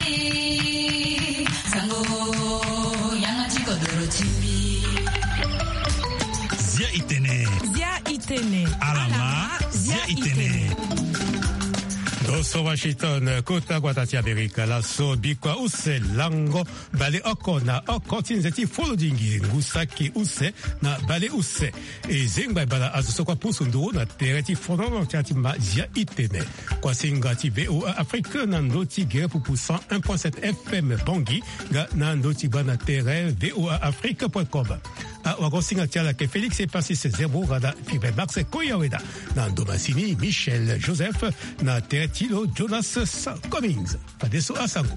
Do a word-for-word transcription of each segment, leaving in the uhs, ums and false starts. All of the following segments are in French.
Zia itene. Zia itene. Alama. Zia itene. Doso Washington, kota guatati Amerika, la so bikwa use lango, bale oko na oko tinzeti folo dingi, ngusaki use na bale use. E zengba bala azuso kwa pusunduru na tereti fono na tiati ma zia itene. Kwa singati V O A Afrique na ndoti gere pupu cent un virgule sept F M Bongi, ga na ndoti bana tere V O A Afrique point com. A wagosinga tiala ke Félix et passé ses zéro rada fibre Max Koyaweda. Na Ndomasini, Michel Joseph, na Teretilo Jonas Cummings. Padeso Asango.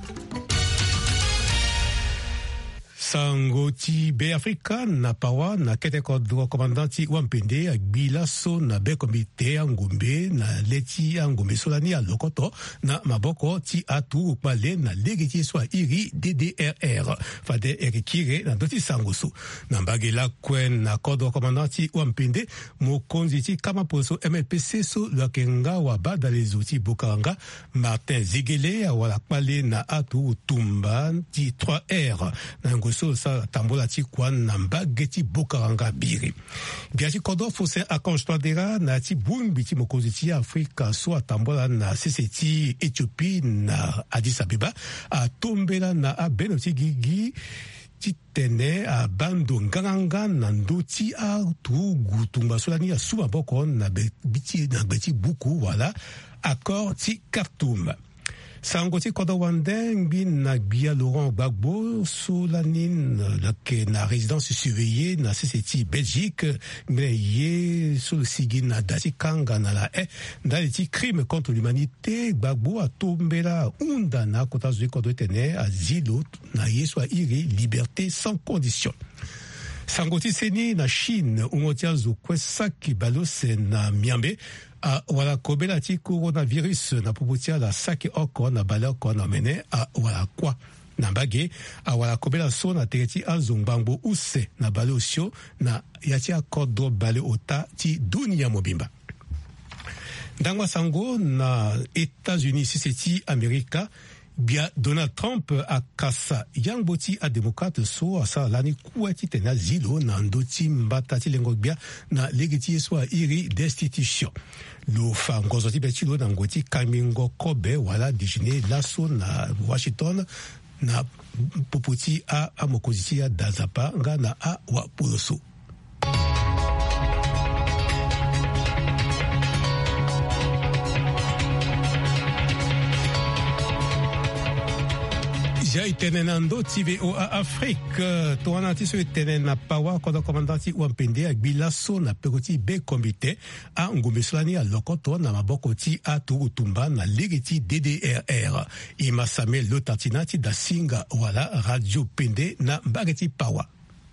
Sango ti be Afrika na pawa na kete kodro komandanti wampende agbila so na be komite angombe na leti angombe solani a lokoto na maboko ti atu ukpale na legiti swa iri D D R R fade erikire na doti sango so na mbagela kwen na kodro komandanti wampende mokonzi ti kamaposo M L P C so lakenga wa bada lezuti bukaranga Martin Zigele wala kpale na atu utumba ti trois R na ngoso sa tambola ti kwan na mbageti bokaranga biri. Biati kodo fose akonstadera na ti bumbi ti mokozi ti Afrika so atambola na sese ti Ethiopie na Addis Abeba a tombela na abeno ti gigi ti tene a bando nganga na ndoti a tu gutumba solani a suba boko na biti na beti buku wala accord ti Khartoum. Sangoti Kodawandeng bin na Bia Laurent Gbagbo Solanin lake na résidence surveillée na C C T Belgique mais yé sur le sigin na dati kanga na la e dans les crimes contre l'humanité Gbagbo a tombé la unda na kota zui kodo tene asilo na yé soit iri liberté sans condition. Sangoti Seni na Chine umotia zo kwesaki balose na Miambe a wala kobela ti coronavirus na puputia la saki oko na bale oko na mene a wala kwa na mbage a wala kobela so na tereti a zongbango use na bale osio na yati a kodo bale ota ti dunia mobimba. Dangwa sango na États-Unis siseti Amerika bia Donald Trump a kasa yang boti a démocrate so asa lani kuati tena zilo na ndoti mbata ti lengo bia na legiti so iri destitution. Lo fa ngozo ti betilo na ngoti kamingo kobe wala dijine laso na Washington na popoti a amokoziti ya dazapa nga na a wa poloso. Ja itenenando T V O A Afrique to anati so itenena pawa kodo komandati wampende agbila so na pekoti be komite a ngumeslani a lokoto na maboko ti a turutumba na legiti D D R R ima Samuel Lotatinati da singa wala radio pende na bageti pawa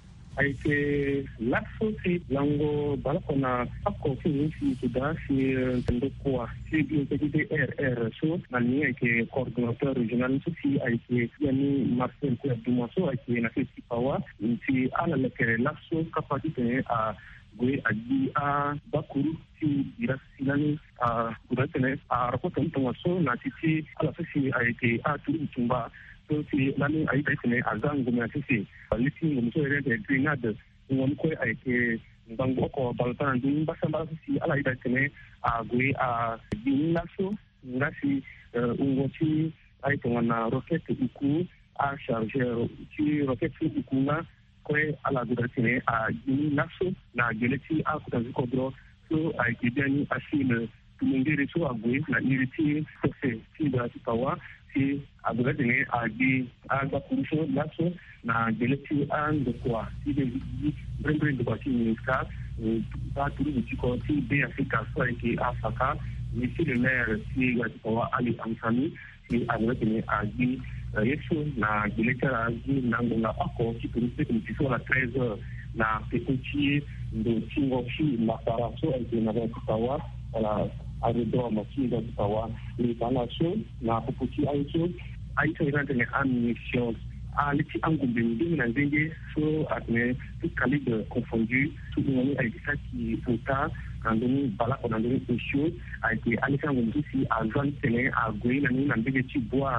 aike lasso si lango balakona akko fi fi kuda si tendo kwa si D D R R so nani aike coordinateur régional so si aike yani Marcel Kouya Dumaso aike na fi pawa si ala leke lasso capacité a gwe agi a bakuru si dirasinani a kudatene a rapoto ntongaso na titi ala fi aike a turu tumba si nani aika itene azangu na sisi liti ngumso rede grenade ngomko aike ngango ko baltan dun basamba sisi ala ida itene agwe a dinaso ngasi ungoti aito na rocket iku a chargeur ti rocket iku na ko ala dudatine a dinaso na geleti a kutazuko bro so aike dani asile tumengere so agwe na iriti sofe ti da tawa si abugatine agi aga kurisho laso na geleti and kwa si de brembre de bati minister ta turu bitiko si be Afrika so ki Afrika ni si le maire si kwa Ali Amsani si abugatine agi yeso na geleti agi nangonga ako ki turu se ni so la treize heures na petit ndo tingo chi na para so ki na kwa wala aerodrome qui est dans les balasos na poputi aiso aiso irante ne ammunition a liti angumbe ndingi na ndenge so atne tout calibre confondu tout le monde a été ça qui ota andoni balako na ndenge issue a été alika ngumbi si a zone tene a gwe na ni na ndenge ti boire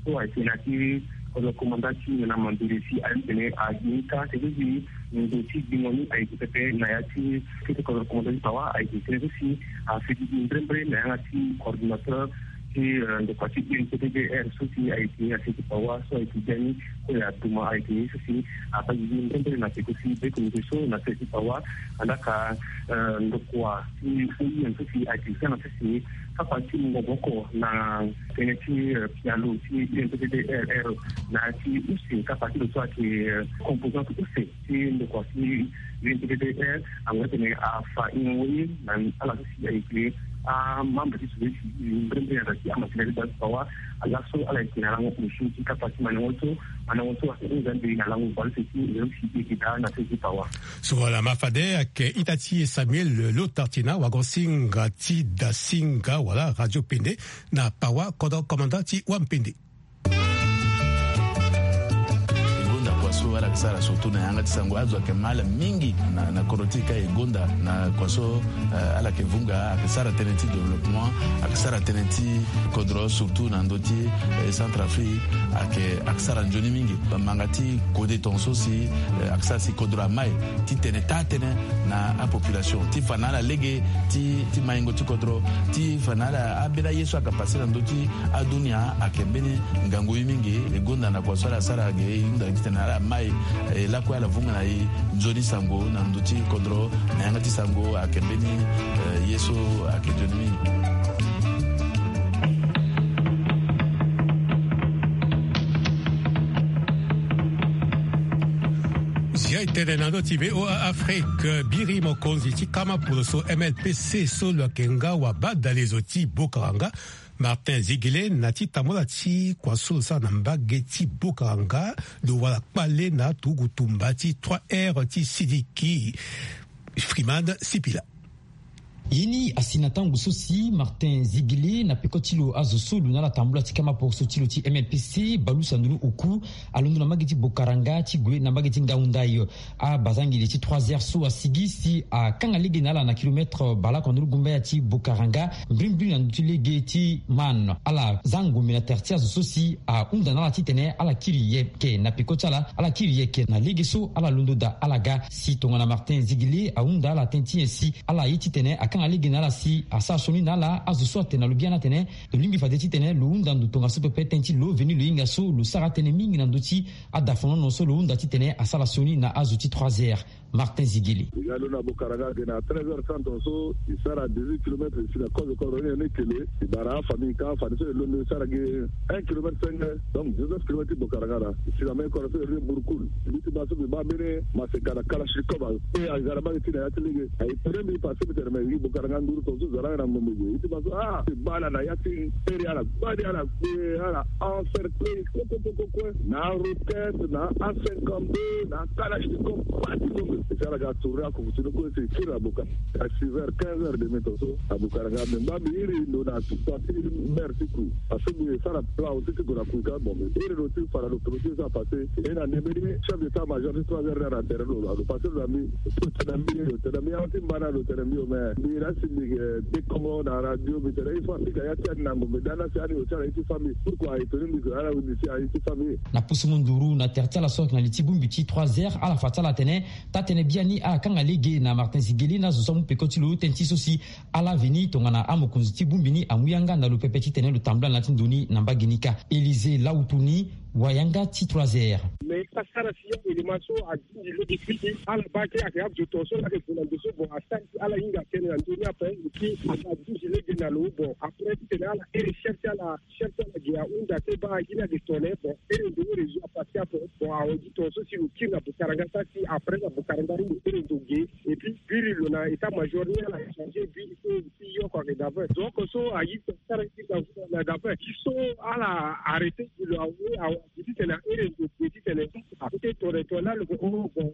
so ai tinati ko komandati na mandiri aitene agnika tezi ndoti bingoni aitete na yati ko komandati pawa aitete si a fiti imbrembre na yati coordinateur qui de parti N P D R souci a été assez pawa so a été gagné ko ya tuma a été souci a pas dit ndembe na ko si be ko so na se pawa andaka ndokwa si si en souci a été sana souci ka parti ngoboko na teneti pialo si N P D R na si aussi ka parti de soit qui composant tout c'est si ndokwa si N P D R a ngotene a fa inwi na ala souci a été a mambo di suwe mbrembe ya raki ama kinari da pawa alaso ala kina lango kushuti kapati manongoto manongoto wa nzambe na lango balse ki nzambe kita na sisi pawa so la mafade ke Itati Samuel Lotartina wagosinga ti da singa wala radio pende na pawa kodo komandati wampende wala kisara surtout na yanga tisango azo ke mala mingi na na korotika egonda na kwaso uh, ala ke vunga akisara tenenti développement akisara tenenti kodro surtout na ndoti eh, Centrafrique ake akisara njoni mingi mangati kode tonso si eh, akisara si kodro mai ti teneta tene na a population ti fanala lege ti ti maingo ti kodro ti fanala abela yeso akapasira ndoti adunia akembeni ngango mingi egonda na kwaso ala sara ge inda kitana mai e la kwa la vunga na i nzoni sango na nduti kodro na yanga ti sango akembeni uh, yeso akedoni Zia itenenando tibe o Afrique biri mokonzi ti kama pour so M L P C so lo kenga wa bada les oti bokaranga Martin Zigile nati tamola ti kwaso sa namba geti bokaranga do wala pale na tugutumba ti trois R ti Sidiki Freeman Sipila yini asina tangu sosi Martin Zigile na pekotilo azosolu na la tambula tikama pour sotilo ti M L P C balu sandulu oku alundu na mageti bokaranga ti gwe na mageti ngaundayo a bazangi ti trois heures so asigi si a kanga lege na la na kilomètre bala kondulu gumba ti bokaranga brimbri na nduti lege ti man ala zangu mina tertia sosi a unda na la ti tene ala kiriye ke na pekotala ala kiriye ke na lege so ala lundu da alaga si tonga na Martin Zigile a unda la tenti si ala yiti tene a kanga ligi nala si asa soni nala azu sote na lubiana tene to limbi fadeti tene lo unda ndu tonga sope petenti lo veni lo inga so lo sara tene mingi na nduti adafono no so lo unda ti tene asala soni na azu ti trois heures Martin Zigile igalo na bokaranga na treize heures trente so isara dix-huit kilomètres ici la cause ko roni ne kele ibara famille ka fa so lo ne sara ge un kilomètre cinq donc dix-neuf kilomètres bokaranga la ici la même ko so re burkul biti ba so ba bene ma se kala kala shikoba e azara ba ti na yatlige ay premi passe bi terme yi bokaranga nduru to so zara na ngombe iti ba so ah bala na yati eri ala badi ala ala encercler ko ko ko ko na roquette na A cinquante-deux na kalashnikov pati sara ga toura ko tu ko se tira boka à six heures quinze heures de métoso à bokaranga memba biri no na tu parti merci ku parce que sara pla aussi que la kuka bon iri no tu para le projet ça passer et na nebeli chef d'état major de trois heures à terre lo lo passer la mi tout na mi to na mi anti bana lo tere mi o me mi rasi de como na radio mi tere fa ka ya tia na ngombe dana si ani o tara iti famille pourquoi ito ni ko ala udi si iti famille na pusumunduru na tertia la sok na litibumbi ti trois heures ala fatala tene tatene biani a kanga lege na Martin Zigile na zo samu pekotilo tenti sosi ala veni tongana amokunzi ti bumbini amuyanga na lo pepeti tene lo tambla na tindoni na mbaginika Élysée Lautuni wayanga ti trois heures mais pasara siya elimaso a dindi lo difiti ala baki ake abjo toso la ke kuna doso bon asanti ala inga tene na ndoni après ki ala dindi lege na lo bon après tene ala ere cherche ala cherche ala gia unda te ba ina de tone bon ere ndo rezo a passer après bon a odi toso si lo kina bokaranga ta si après la bokaranga ri ere ndo ge et puis biri lo na état major ni ala changer biri so si yo ko ke d'avant donc so a yi pasara ki na d'avant qui so ala arrêter lo a a petit tene ere ndo petit tene apete tore tola le o bon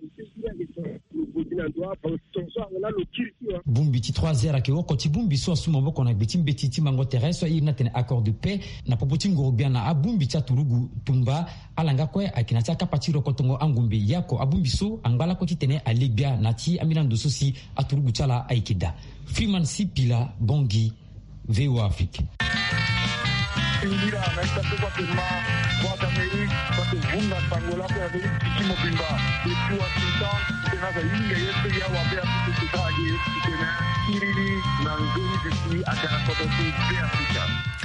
bumbi ti trois heures ke woko ti bumbi so sumo boko na beti mbeti ti mango terrestre ina tene accord de paix na popoti ngorobia na abumbi cha turugu tumba alanga kwe akina cha kapati rokotongo angumbe yako abumbi so angala ko ti tene alibia na ti amina ndo sosi aturugu chala aikida Freeman Sipila Bongi V O Afrique. Ingira na itato kwa tema kwa Amerika kwa vunga tangola kwa Amerika kimo bimba depuis Washington tena za inga yetu ya wabea kutukaje tena iriri na ngoni desi akana kwa South Africa.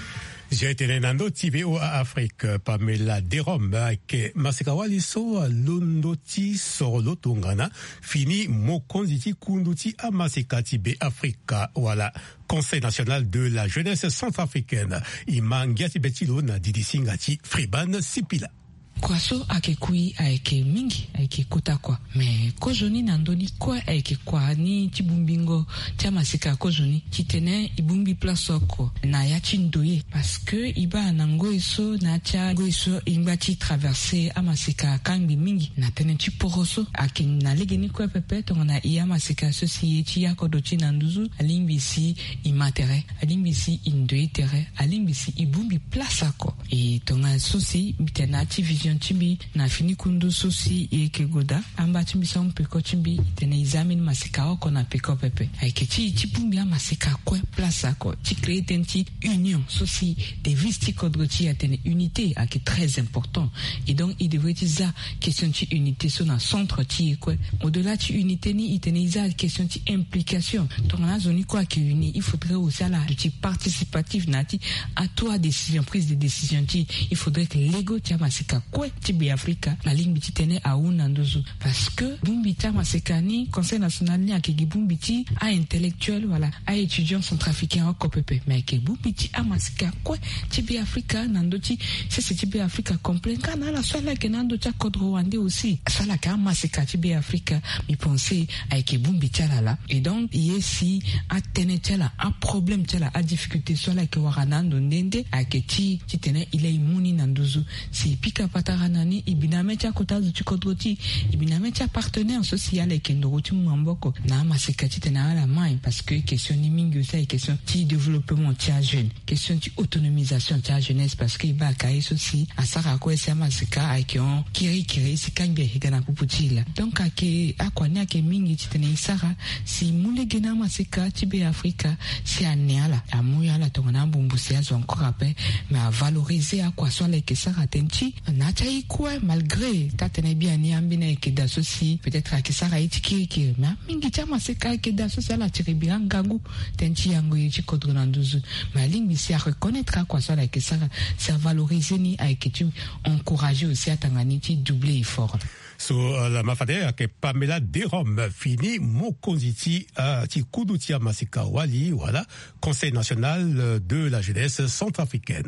J'ai été nando T V O à Afrique Pamela Derom ke masekawali so lundoti solo tungana fini mokonziti kunduti a masekati be Afrika wala Conseil national de la jeunesse centrafricaine imangiati betilo na didisingati Friban Sipila. Kwa so ake kui aeke mingi aeke kota kwa me kozoni nandoni kwa aeke kwa ni chibumbingo tia masika kozoni kitene ibumbi plasoko na ya chindoye parce que iba nango iso na tia go iso imba ti traverser amasika kangi mingi na tene chi poroso ake na legeni kwa pepe to na iya masika sosi ti ya kodochi nanduzu alimbisi imatere alimbisi indoye tere alimbisi ibumbi plasako e tonga sosi bitena ti vision chimbi na fini kundu sosi yeke goda amba chimbi sa mpeko chimbi tene examine masika oko na peko pepe aike chi chipumbi ya masika kwe plasa ko chi crée tenti union sosi des visti kodro chi a tene unité a qui est très important et donc il devrait dire ça question chi unité so na centre chi kwe au-delà chi unité ni itene isa question chi implication donc na zoni quoi qui uni il faudrait aussi la chi participatif nati à toi décision prise de décision chi il faudrait que l'ego tia masika kwe tibi Afrika na limbiti tene a unandozu parce que bumbita masekani conseil national ni akegi bumbiti a intellectuel voilà a étudiant centrafricain au kopepe mais ke bumbiti a masika kwe tibi Afrika nandoti c'est c'est tibi Afrika complet kana la swala ke nando cha code rwandais aussi swala ka masika tibi Afrika mi penser a ke bumbiti la et donc yesi a tene tela a problème tela a difficulté swala ke waranando ndende a ke ti tene ile imuni nandozu si pika pataranani ibinamecha kotazu chikodroti ibinamecha partenaire social et kendoroti mamboko na masekati tena la main parce que question ni mingi aussi question ti développement ti jeune question ti autonomisation ti jeunesse parce que ba kai aussi asara ko esa maseka aikion kiri kiri sikangbe higana puputila donc ake akwani ake mingi ti tena isara si mule gena maseka ti be Afrika si aneala amuyala tongana mbumbusi azo encore après mais à valoriser à quoi soit les que ça atenti na chai quoi malgré tatene bien ni ambine ke d'associer peut-être que ça raiti ki ki mais mingi chama se ka ke d'associer la tiribia ngangu tenti yango yichi kodronanduzu mais lingi si à reconnaître à quoi soit les que ça ça valoriser ni à que tu encourager aussi à tanganiti doubler effort. So uh, la mafade ke Pamela Derom fini mokonziti a ti kudutia masika wali voilà Conseil national de la jeunesse centrafricaine.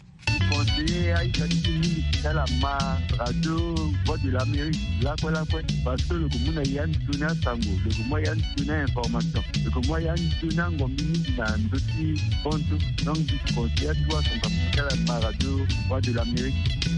Conseiller à Italie, c'est la radio Voix de l'Amérique, là quoi là quoi, parce que le commun a un tuna tango, le commun a un tuna information, le commun a un tuna ngomini na ndoti ponto, donc du conseiller doit son la radio Voix de l'Amérique.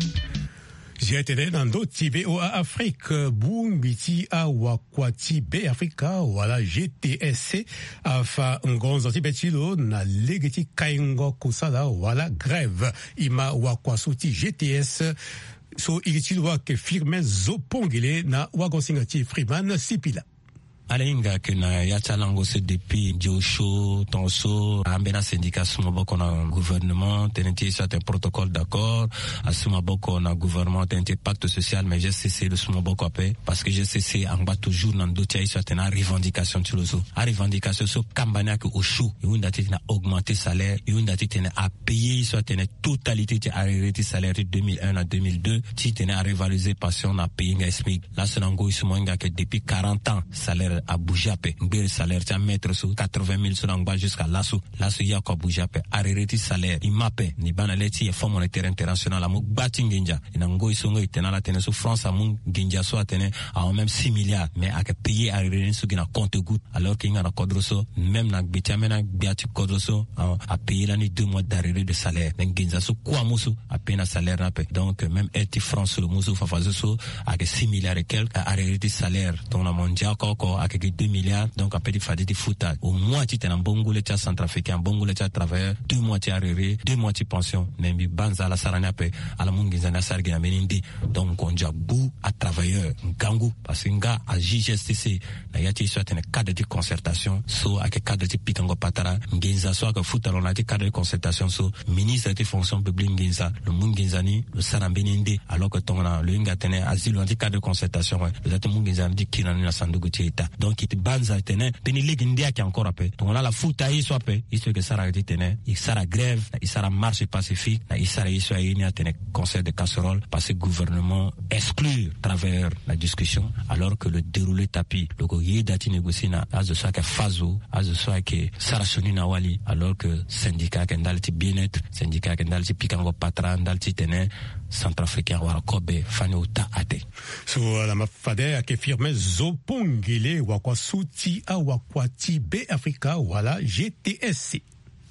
J'ai été dans d'autres T V O à Afrique, Bumbiti à Wakwati B Africa, voilà G T S C, afa ngonzo tibetilo na legeti kaingo kusala, voilà grève, ima Wakwasuti G T S, so ilitilo ke firme zopongile na wagonsingati Freeman Sipila. Alenga que na yatalango se depuis Josho Tonso ambena syndicat sumaboko na gouvernement tenenti soit un protocole d'accord à sumaboko na gouvernement tenenti pacte social mais j'ai cessé le sumaboko après parce que j'ai cessé en bas toujours dans dotia soit une revendication sur le zo a revendication so kambana que au chou yunda tena augmenter salaire yunda tena à payer soit une totalité de arrêté salaire de deux mille un à deux mille deux ti tena à revaloriser pension na payer nga SMIC là sonango isumonga que depuis quarante ans salaire à Boujapé, le salaire tu as mettre sur quatre-vingt mille sur l'angba jusqu'à l'asso, l'asso y a quoi Boujapé, arrêter salaire, il m'appelle, ni banaleti et fonds monétaire international à mon bâti Ginja, et n'ango isongo itena la tene sur France à mon Ginja soit tene à même six milliards, mais à que payer arrêter sur gina compte goutte, alors qu'il y a un codroso, même na bitamena biati codroso, à payer l'année deux mois d'arrêt de salaire, mais Ginja sur quoi moussou, à peine à salaire nappe, donc même et France sur le moussou fafazo à que six milliards et quelques, à arrêter salaire, ton la mondial encore, à avec deux milliards donc après il fallait des fouta au moins tu en bongo le centrafricain bongo le travailleur deux mois tu arrivé deux mois tu pension nembi banza la sarania pe ala munginza na sargina menindi donc on jabu à travailleur ngangu parce que nga à J G S T C na yati soit un cadre de concertation so avec cadre de pikango patara nginza so que fouta on a dit cadre de concertation so ministre de fonction publique nginza le munginzani le sarambenindi alors que ton le ngatene asile on dit cadre de concertation le date munginzani dit kinani na sandugu tieta donc il banza tene beni legindia qui encore après donc on a la fouta yi so pe il que ça a dit tene il sera grève il sera marche pacifique il sera ici à une tene conseil de casserole parce que le gouvernement exclut à travers la discussion alors que le déroulé tapis le goye dati négocier na as de ça que fazo as de ça que sara soni na wali alors que syndicat que ndalti bien-être syndicat que ndalti pikango patran ndalti tene centrafricain wala kobe fani uta ate so la mafade ke firme zopongile wakwa suti a wakwa ti be Africa wala G T S C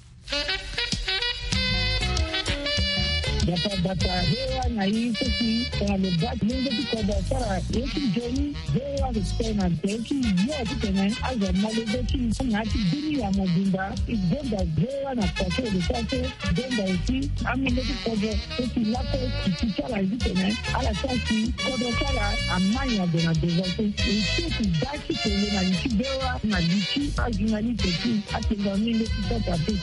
data data hewa na hii sisi kwa lobati mungu tukoda sara yeki joni hewa kutena teki yote tena aza malezeki ngati dini ya mobimba igenda hewa na kwato de kwato genda isi amile tukoda sisi lako kichara hizi tena ala sasi kodo sara amanya de na devote isi daki tele na nchi hewa na nchi ajinali teki atinga mile tukoda teki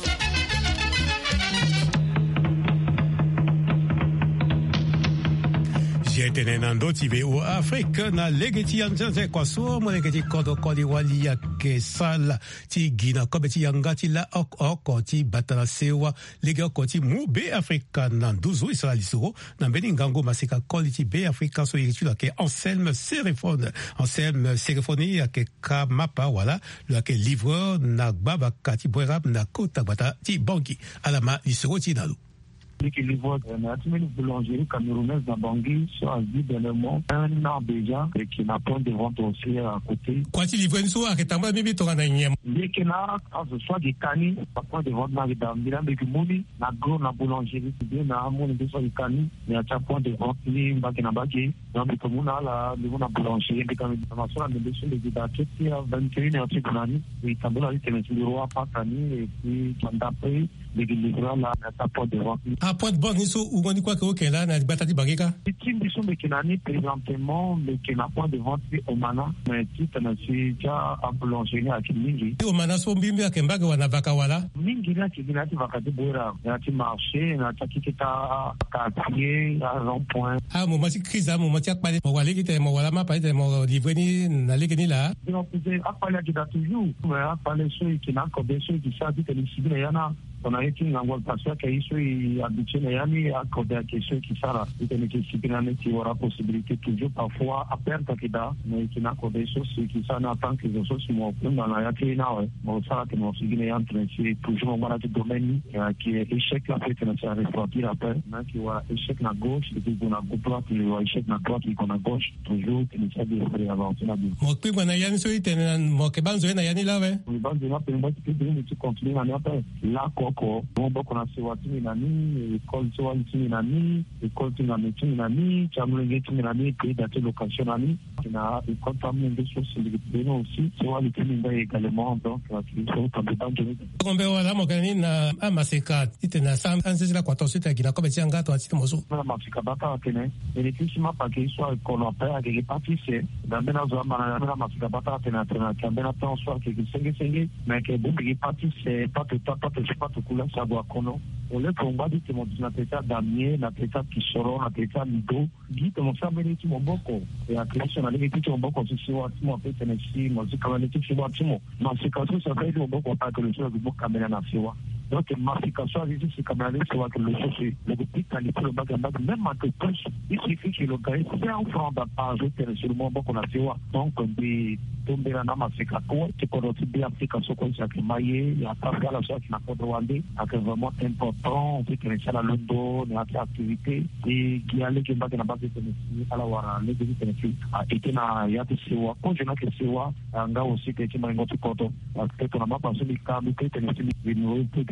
Jetene nando tibe o Afrique na legeti anjanze kwa so mo legeti kodo kodi wali ya ke sala ti gina kobeti yangati la ok ok ti batala sewa lege ok ti mu be Africa na duzo isala lisoro na beni ngango masika kodi ti be Africa so yiritu la ke Anselme Serefone Anselme Serefone ya ke kamapa wala la ke livreur na baba kati boerab na kota bata ti banki alama lisoro ti nalu qui livre une boulangerie camerounaise dans Bangui, sur Asie dernièrement, un an déjà, et qui n'a pas de vente aussi à côté. Quoi, tu livres une soirée, que t'as pas mis ton année? Dès qu'il y a, quand ce soit des canis, pas point de vente dans les dames, il y a des mouni, la gros, la boulangerie, c'est bien, la mouni, des fois des canis, mais à chaque point de vente, il y a un baki, donc, comme on a la, le monde à boulangerie, et comme on a sur la médecine, les débatteurs, il y a vingt et une heures, c'est qu'on a dit, et quand on a dit, c'est le roi, pas cani, et puis, d'après, les livreurs, là, à point de vente. À point de vente, ou on dit quoi que ok là na batati bageka les teams sont de Kenani présentement mais qui n'a pas de vente au Mana mais qui tena si ja en boulangerie à Kingi au Mana so mbimbi akembaga wana vaka wala mingi na kigina ti vakati bora na ti marché na ta kitata quartier à rond point ah mo mati crise mo mati akpale mo wale kite mo wala ma pa ite mo livrer ni na legeni là donc c'est akpale qui da toujours mais akpale so qui na ko beso qui sa dit que les civils yana on a été en Angola parce que ils sont habitués yani à côté à question qui sera il y a des disciplines qui aura possibilité toujours parfois à perdre kida mais qui n'a côté choses qui ça n'attend que les choses moi dans la yaki na ouais bon ça que nous signé en train c'est toujours dans le domaine qui est échec la fait que ça refroidir après mais qui va échec na gauche et puis on a droite qui va échec na droite qui on a gauche toujours qui nous aide à avancer là bien mo pe bana yani so itena mo ke banzo na yani la ouais on banzo na pe mo qui peut nous continuer na après là ko bon boko na sewa timi nani école sewa timi nani école timi nani timi nani chamulenge timi nani pays d'ate location nani na école famille de société aussi sewa timi nda également donc qui sont en dedans de kombe wala mo kanini na amaseka itena sam ansisi la kwato sita gina kobe tianga to atiti moso na mafika bata tene et puis ma pa que soit qu'on appelle à quelque partie c'est dans bena zo ma na mafika bata tena tena kambena temps soit que cinq cinq mais que bon qui partie c'est pas tout pas tout pas tout couleur savoir kono ole komba dit que mon nateta damier nateta kisoro nateta lido dit mon sabeli ti moboko et à création avec ti moboko si si wa ti mo pe tenesi mo si kama ti ti wa ti mo ma se ka so sa fait moboko pas que le chose de caméra na fiwa donc mafication ici c'est caméra c'est wa que le chose le petit qualité le bagage même en plus il suffit que le gars c'est un franc d'apage sur le moboko na fiwa donc des tomber na mafika ko ti ko ti bi application ko sa maye ya pas la chose na ko rwandais c'est vraiment important on fait que ça la londo na activité et qui allait que baga na base de ala wara le de tenisi a été na ya te sewa ko je na ke sewa nga aussi que ti mango ti koto parce que na mapa so ni ka mi que tenisi ni no que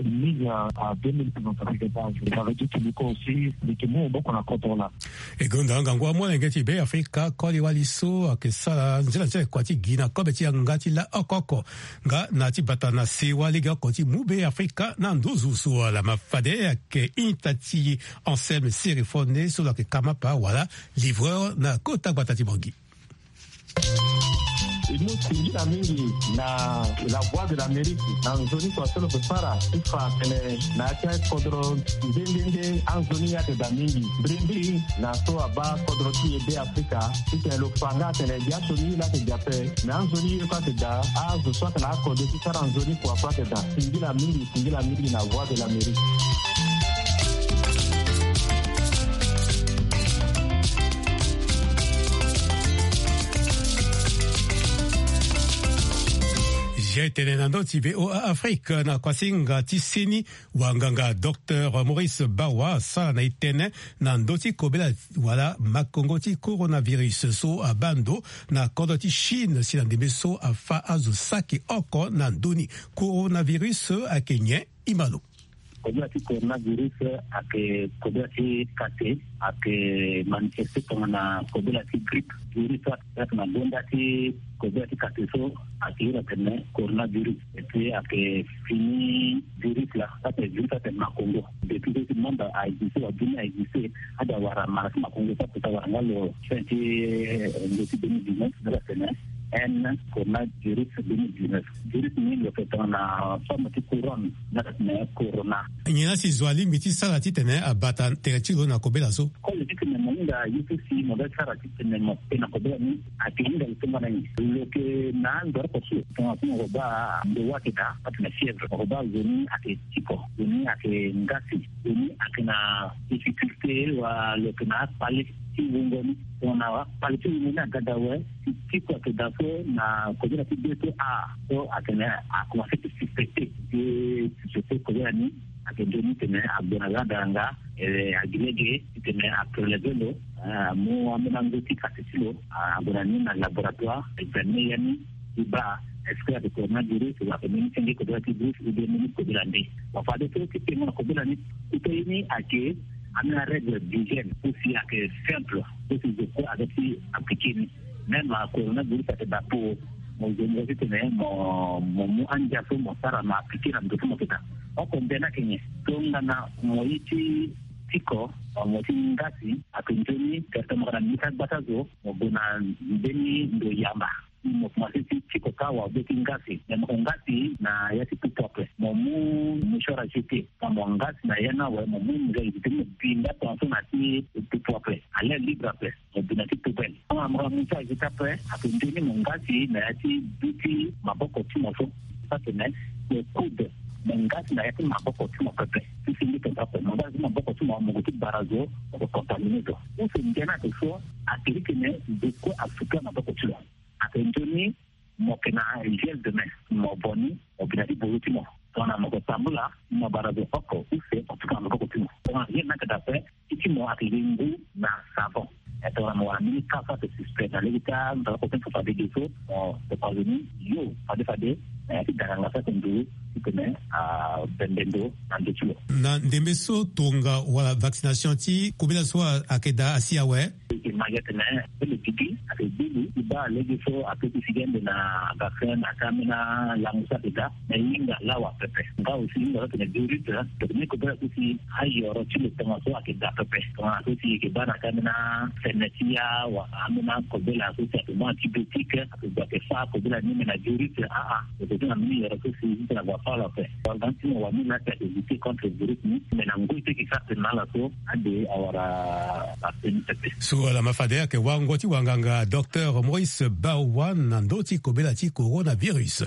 mise à deux mille kilomètres. Ça veut dire que nous aussi, les Kémous, beaucoup na contrôle. Et gonda ngangwa mwana ngati be Afrika kwa liwaliso akesala nzela nzela kwa ti Gina ko beti ngati la okoko nga nati batana sewa liga ko ti mube Afrika na ndozu so la mafade ke intati Anselme Sérifone sur la kamapa wala livreur na kota batati bongi. Inosingira mingi na la voix de l'Amérique na nzoni kwa solo kusara ifa tene na kia kodro ndende anzoni ya te mingi brindi na so aba kodro ti ebe Afrika ite lo fanga tene dia soni la te jape na anzoni kwa te da azo so na kodro ti sara anzoni kwa kwa te da singira mingi singira mingi na voix de l'Amérique. J'étais dans Tibet au Afrique na kwasinga tisini wanganga docteur Maurice Bawa sala na itene na ndoti kobela wala makongoti coronavirus so abando na kodoti Chine sila ndebeso afa azusaki oko na ndoni coronavirus akenye imalo. Kobela ti coronavirus ake kobela ti kate ake manifeste kama na kobela ti grippe virus ake na bonda ti kobela ti kate so ake ira tene coronavirus et puis ake fini virus la ake virus ake makongo depuis que le monde a existé a bien existé ada wara mara makongo sa puta wara ngalo twenty deux mille dix-neuf de la semaine en coronavirus deux mille dix-neuf virus ni le fait on a forme de couronne na corona. Nyina si zwali miti sala ti tene abata teretilo na kobela so. Ko le tene monda yusu si mo da sala ti tene mo na kobela ni atinda itumana ni lo ke na ndo ko su to ko ba ndo wakita atna fievre ko ba zoni ake tiko zoni ake ngasi zoni ake na difficulté wa le kana pali ti ngoni ona pali ti ngona gadawe tiko ke daso na kobela ti beto a so akena a commencer à suspecter que je sais que yani akendoni tene abona danga eh agilege tene aprelever lo mo amena ngoti katilo abona ni na laboratoire examiner yani iba est-ce que avec coronavirus ou avec une singe que doit être ou bien une cobelande on va dire que c'est une cobelande qui ni ake amena règle d'hygiène aussi ake simple aussi de quoi avec appliquer même la coronavirus c'est d'abord mon zone tene mo mo anja so mo sara ma appliquer na ndoto mo kita o kombena kenye tonga na mo iti tiko mo tingasi akunjoni kata mara mita batazo mo bona ndeni ndo yamba mo kumasi tiko kawa beti ngasi na mo ngasi na yati tutope mo mu mshora jete kama ngasi na yana wa mo mu ngai timo pinda kwa na ti tutope ale libra pe mo bina ti tupen kama mo mcha jitape akunjoni mo ngasi na yati biti maboko timo so patene le coude mengasi na yati maboko timo pepe sisi ndiko tapo mengasi maboko timo muguti barazo ko contaminato uso ngena to akirike ne diko afrika maboko timo atendoni mo kena gel de main mo boni obinadi bolutimo tona mo tambula mo barazo oko use otuka maboko timo tona yena kadape itimo akilingu na savon eto na mo amini kafa te suspect na leta ndo ko tempo fa de so o de pazini yo fade fade ti daranga sa kundu ikene a bendendo andetilo na ndembeso tonga wala vaccination ti kubila so akeda asiawe imagetene le tiki ake bibi iba legi so aketi sigende na vaccine akamina la musa pita na inga lawa pepe nga usinga tene durita tene ko bra kusi hayo ro chile tomaso akeda pepe kama kusi ke bana kamina senetia wa amina ko bela kusi atuma antibiotique akeda ke fa ko bela ni na durita a a tena mini ro kusi tena va fala pe tanti wa mini na te lutter contre le virus mais na nguite ki sa tena la so ade awara apeni so la mafadea ke wangoti wanganga docteur Maurice Bawa nandoti kobela ti coronavirus.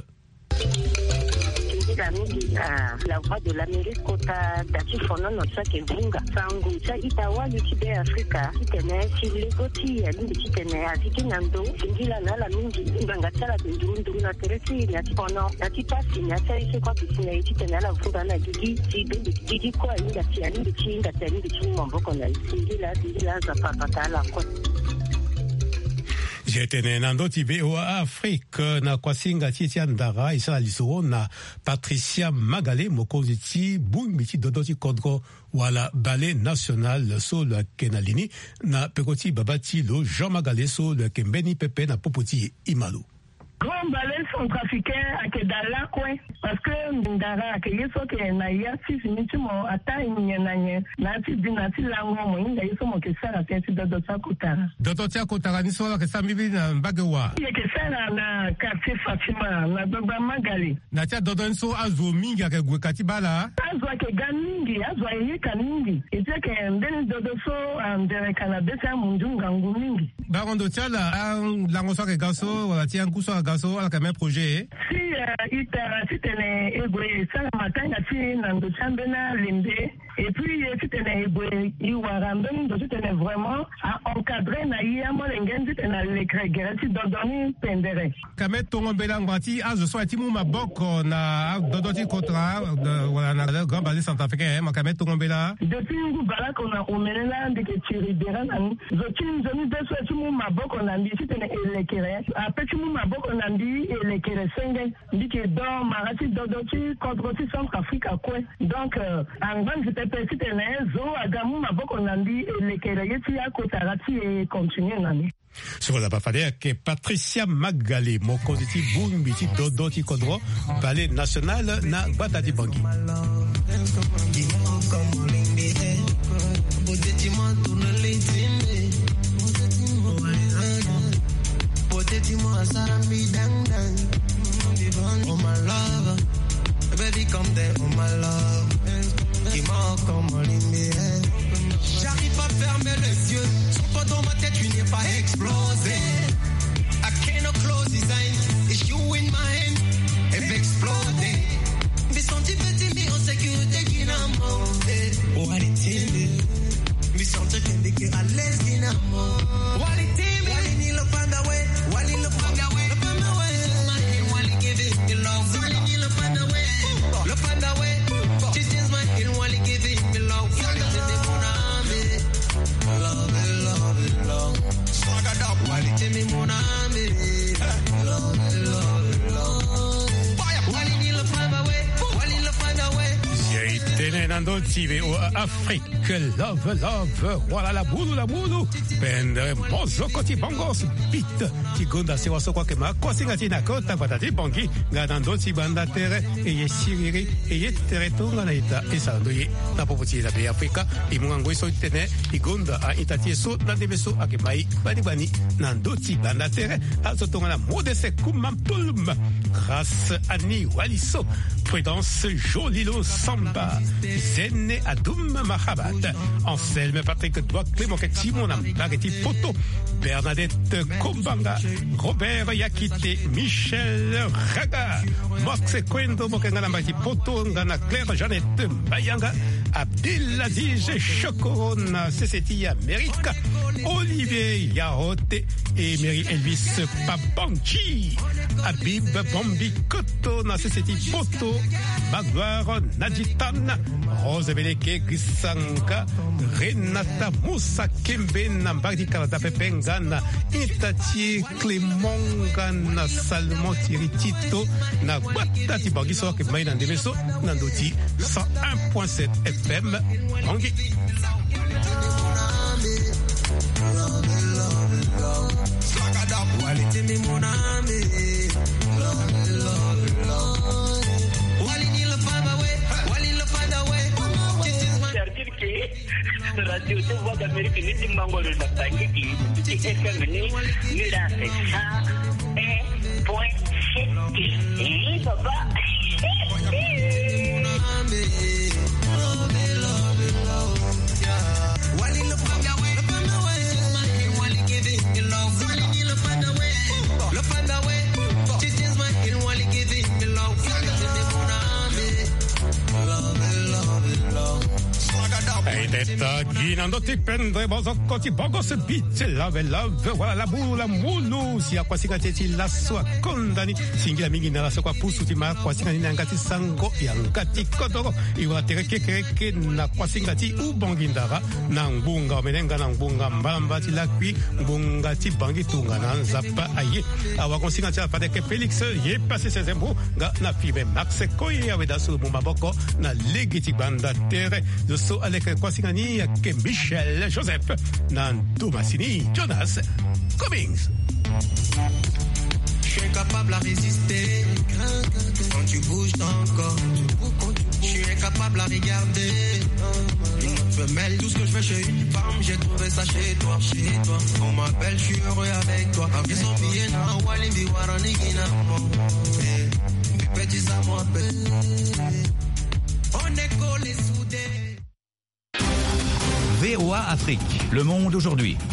La voix de l'Amérique kota dati fono no sake vunga sangu cha itawa lutide Afrika kitene chilegoti ya lindi kitene aziki nando singila nala mingi nganga tsala ndundu na teresi ya tipono na tipasi na tsari kwa kisina kitene ala vunga na gigi gigi gigi kwa inga tia lindi chinga tia lindi chinga mboko na singila singila za papa tala kwa Jetene nando tibe o Afrique na kwasinga titia ndara isa lisoro na Patricia Magale mokonzi ti bumiti dodoti kodro wala ballet national so le kenalini na pekoti babati lo Jean Magale so le kembeni pepe na popoti Imalo. Grand ballet centrafricain ake dala kwe parce que ndara ake yeso ke na ya si finiti mo ata nye na nye na ti dina ti lango mo inda yeso mo ke sara te ti dodo ta kutara dodo ta kutara ni so la ke sambibi na mbagewa ye ke sara na quartier Fatima na Baba Magali na tia dodo nso azo mingi ake gwe katibala azo ake gan mingi azo ye kan mingi ite ke ndeni dodo so ndere kana besa mundunga ngu mingi barondo tia la lango so ke gaso wala tia nkuso gaso ala kama projet si ita sitene egwe sala matanga ti nando chambena limbe et puis sitene egwe iwarambe ndo sitene vraiment a encadrer na yamo lengenzi tena lekregera ti dodoni pendere kama tongo bela ngwati azo so ati mu maboko na dodoti kontra wala na grand ballet centrafricain ma kama tongo bela depuis ngu bala kona omenela ndike chiribera na zo tin zoni deso ati mu maboko na ndi sitene elekere a petit mu maboko na ndi elekere senge ndike do marati dodoti contre ti Centrafrique kwe donc en grande c'était tene zo agamu maboko na ndi elekere yeti akotara ti e continue nani sur la bafade que Patricia Magale mokonzi ti bumbi ti dodoti kodro ballet national na Batati Bangi. Oh my love, baby come there, oh my love, dis-moi comment l'aimer. J'arrive à fermer les yeux, sans toi dans ma tête tu n'es pas explosé. I cannot close his eyes, it's you in my hand, elle va exploser. Mais senti petit mais en sécurité qui n'a monté. Oh elle est timide, mais senti qu'elle est à l'aise qui n'a monté. Oh elle est timide, Wally ni le panda way, Wally le panda way. Le panda way, this is my hill, Wally giving me love. Love it, love it, love. Swag it up, Wally tell me mon ami. Love it, love it, love. Wally need le panda way, Wally le panda way. J'ai tene nando tive o Afrique, love, love, voilà la boulou, la boulou. Pende mozo koti bongos beat. Ti gonda se waso kwa kema kwa singa tina kota Batati Bangi nga nando ti banda tere e ye siriri e ye tere tonga na ita e sa ye na popoti la be Afrika i mungango so tene i gonda a itati so na debeso ake mai bani bani nando ti banda tere aso tonga na mode se kumampulum grâce à Ni Waliso Prudence Jolilo Samba Zene Adoum Mahabat Anselme Patrick Doua Clément Timon Bageti Poto Bernadette Kombanga Robert Yakite Michel Raga Moxe Kwendo Mokengana Mbati Poto Ngana Claire Jeannette Bayanga Abdelaziz Chocorona Ceceti America Olivier Yahote et Mary Elvis Papanchi Habib Bombi Koto na Ceceti Poto Magwar Nadjitan Rose Beleke Gisanga Renata Moussa Kembe Nambadi Karata Pepengana Itati Clémongana Salmon Tiritito na Batati Bangi so ke mai na ndemeso na ndoti cent un point sept F M Bangi. Radio de Voix d'Amérique ni di mangolo da Bangi di F M ni ni la cent un point sept et baba Eta ginando ti pendre bozo koti bogo se bitte lave lave wala la bula mulu si akwa sikati ti laso kondani singira mingi na laso kwa pusu ti ma kwa singani na ngati sango ya ngati kodoro iwa tereke keke na kwa singati ubongindara na ngbunga omenenga na ngbunga mbamba ti lakwi ngbunga ti bangi tunga na nzapa aye awa konsinga ti apade ke Felix ye passé ses embou nga na fibe Max koye aweda su mumaboko na legiti banda tere de so aleke kwa singani ya ke Michel Joseph na Thomasini Jonas Cummings. Je suis incapable à résister quand tu bouges ton corps. Je suis incapable à regarder une autre femelle. Tout ce que je fais chez une femme, j'ai trouvé ça chez toi, chez toi. On m'appelle, je suis heureux avec toi. Avec son billet, na walimbi waranigina. Mes petits amours, on est collés soudés. V O A Afrique, le monde aujourd'hui.